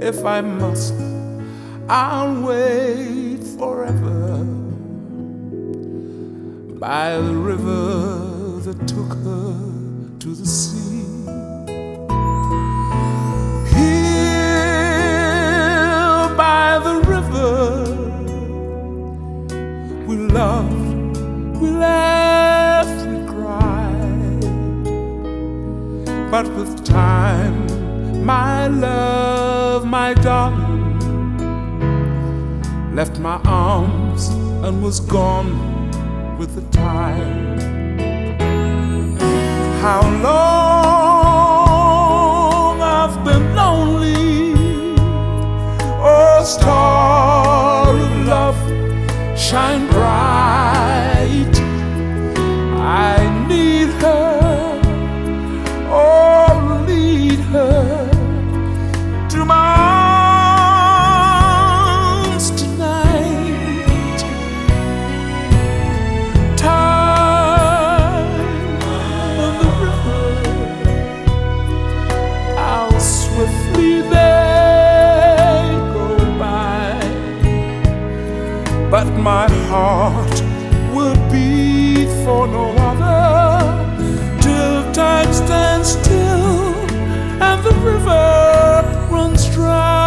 if I must, I'll wait forever by the river that took her to the sea. Here by the river we loved, we laughed, we cried, but with time, my love, my darling, left my arms and was gone with the tide. How long I've been lonely, oh star of love, shine bright. I need her, oh lead her to my arms tonight. Time on the river, how swiftly they go by, but my heart will beat for no other till time stands still and the river runs dry.